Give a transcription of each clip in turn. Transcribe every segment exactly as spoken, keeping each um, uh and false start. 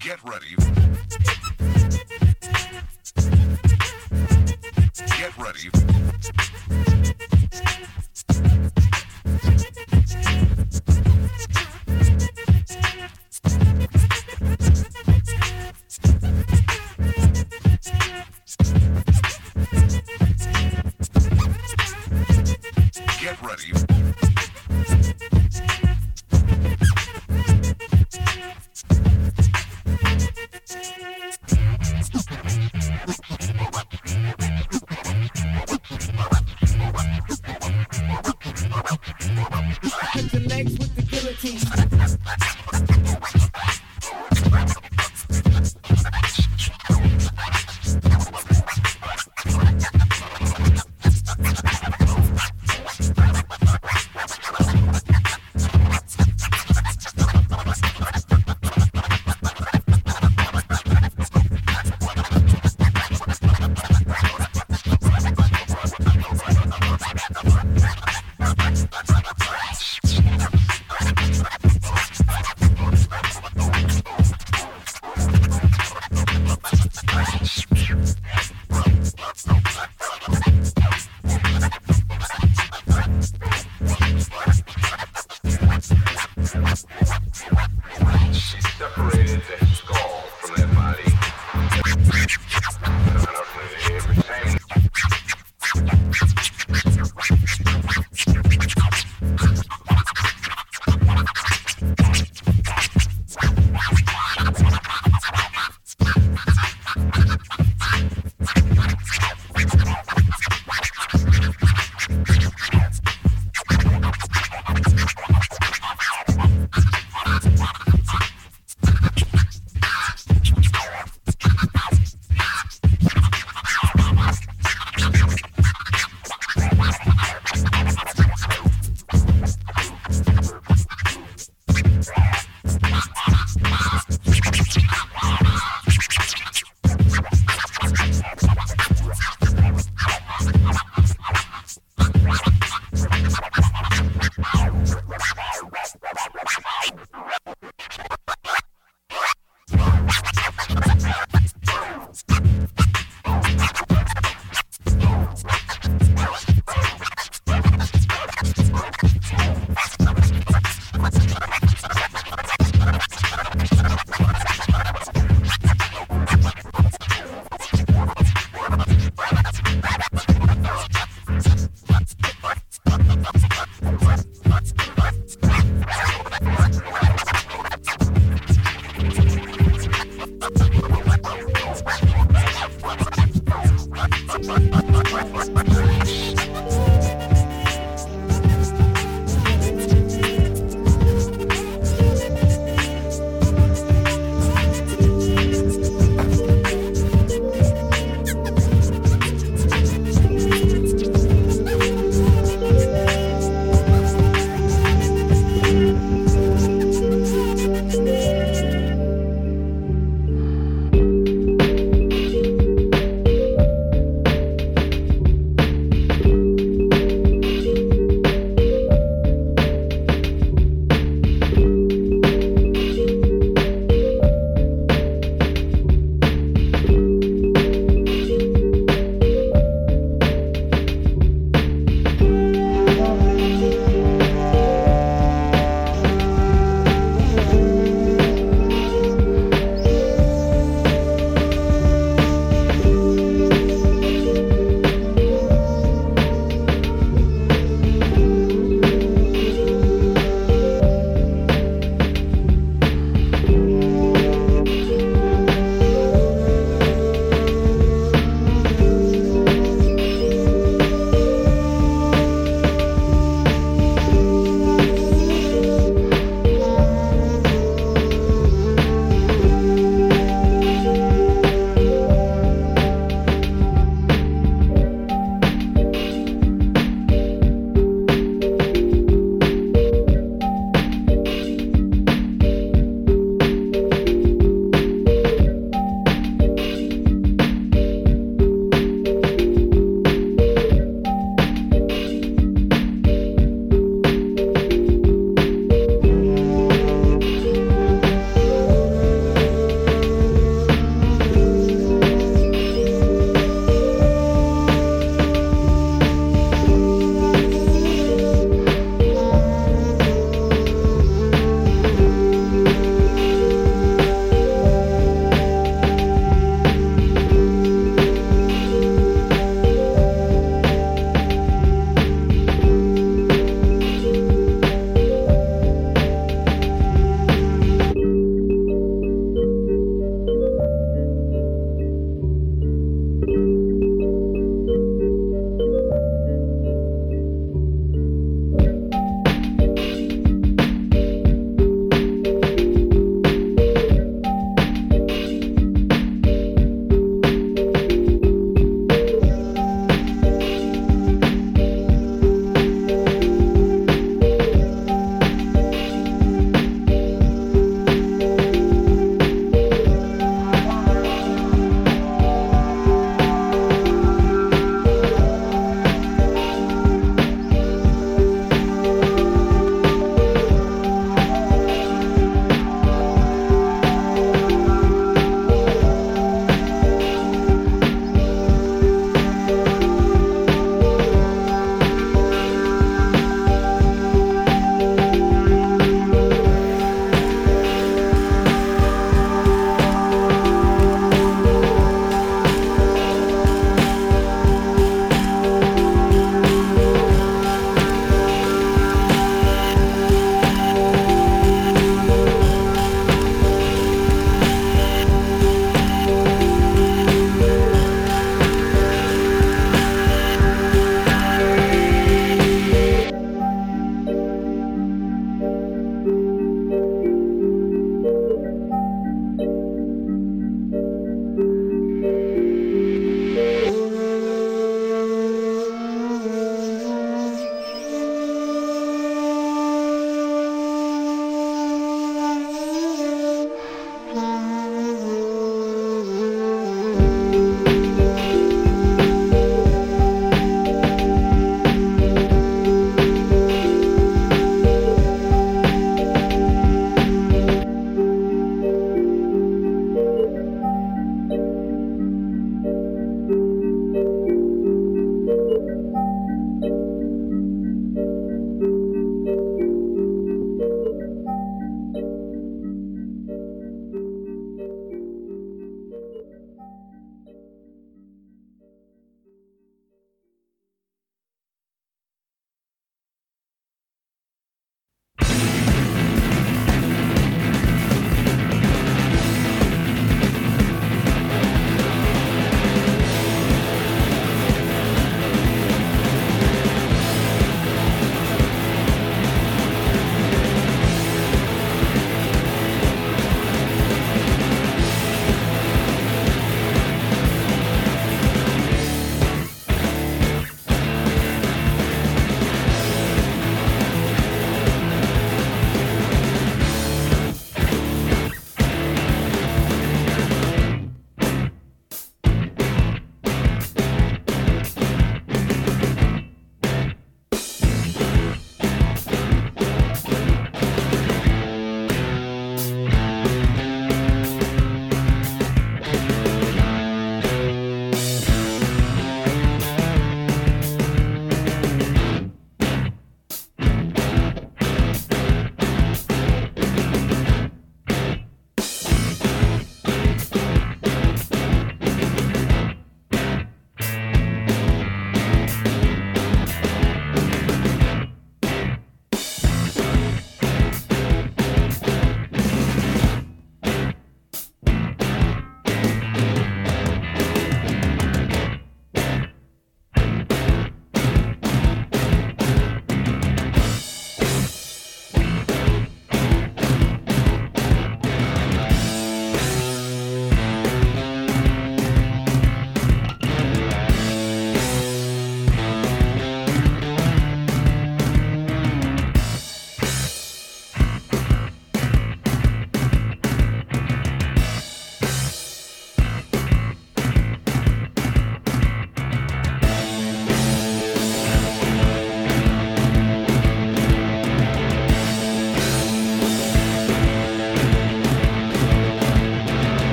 Get ready. Get ready. Get ready. Hit your legs with the guillotine.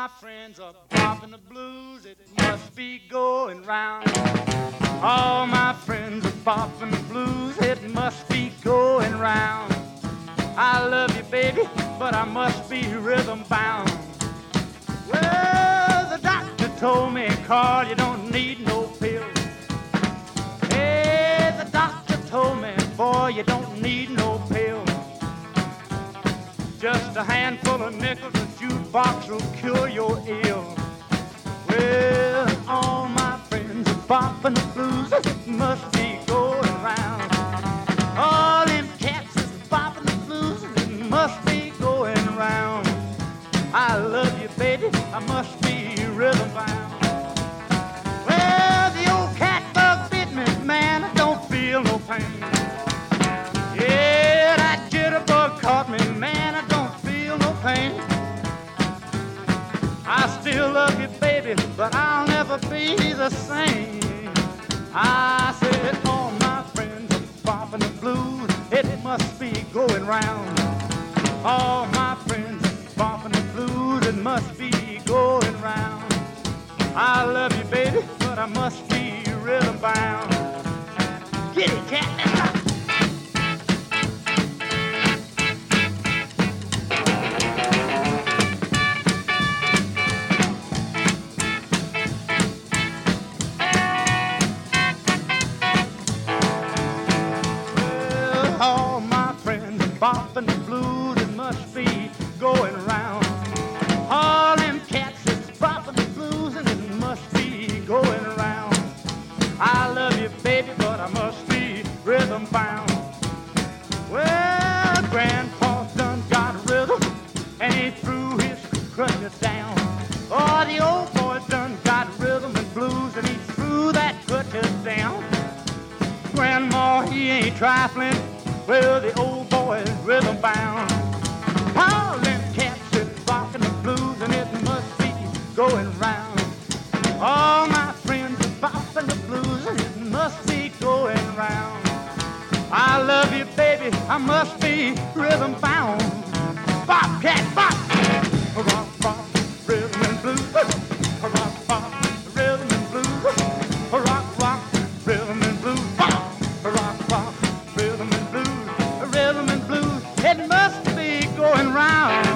my friends are popping the blues, it must be going round. All my friends are popping the blues, it must be going round. I love you, baby, but I must be rhythm bound. Well, the doctor told me, Carl, you don't need no pills. Hey, the doctor told me, boy, you don't need no pills. Just a handful of nickels, a jukebox will cure your ill. Well, all my friends are popping the blues, it must be going round. All them cats is popping the blues, it must be going round. I love you, baby, I must be rhythm bound. Well, the old cat bug bit me, man, I don't feel no pain. Yeah, that jitterbug caught me, man, I don't feel no pain. I still love you, baby, but I'll never be the same. I said all my friends are popping the blues, it must be going round. All my friends are popping the blues, it must be going round. I love you, baby, but I must be rhythm bound. Get it, cat, let's rock. All my friends are bopping the blues, it must be going round. All them cats is bopping the blues, and it must be going round. I love you, baby, but I must be rhythm bound. Well, Grandpa done got rhythm, and he threw his crutches down. Oh, the old boy done got rhythm and blues, and he threw that crutches down. Grandma, he ain't trifling, well, the old boy is rhythm bound. All them cats is rocking the blues, and it must be going round. All my friends are bopping the blues, and it must be going round. I love you, baby, I must be rhythm bound. Bop, cat, bop! Rock, bop, rhythm and blues. Rock, bop, rhythm and blues. Rock, rock, rhythm and blues. Bop! Rock, rock, rhythm and blues. Rhythm and blues, it must be going round.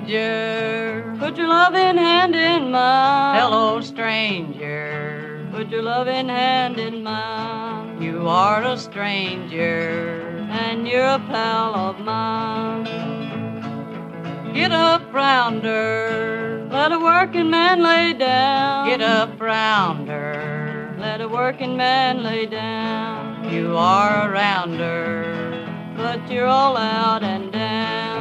stranger, put your loving hand in mine. Hello, stranger, put your loving hand in mine. You are a stranger, and you're a pal of mine. Get up, rounder, let a working man lay down. Get up, rounder, let a working man lay down. You are a rounder, but you're all out and down.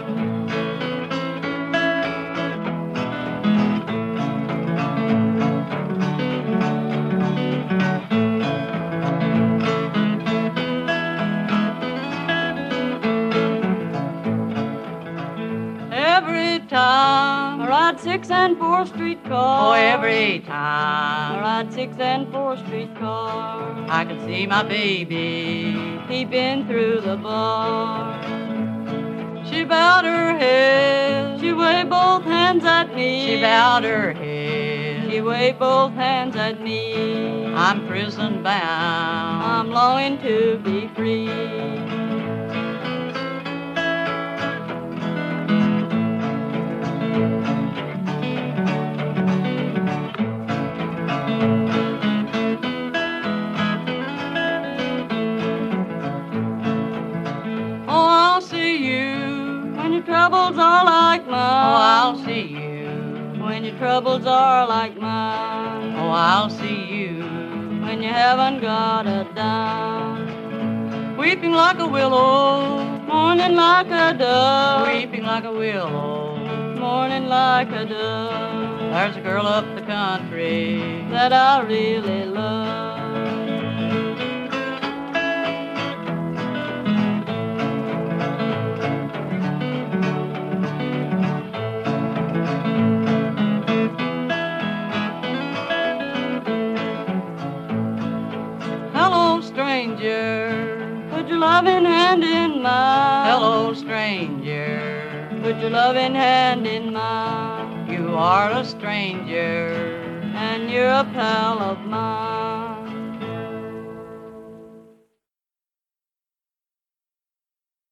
Every time I ride six and four street car. Oh, every time I ride six and four street car, I can see my baby peeping through the bar. She bowed her head, she waved both hands at me. She bowed her head, she waved both hands at me. I'm prison bound, I'm longing to be free. Troubles are like mine. Oh, I'll see you when your troubles are like mine. Oh, I'll see you when you haven't got a dime. Weeping like a willow, mourning like a dove. Weeping like a willow, mourning like a dove. There's a girl up the country that I really love. Stranger, put your loving hand in mine. Hello, stranger, put your loving hand in mine. You are a stranger, and you're a pal of mine.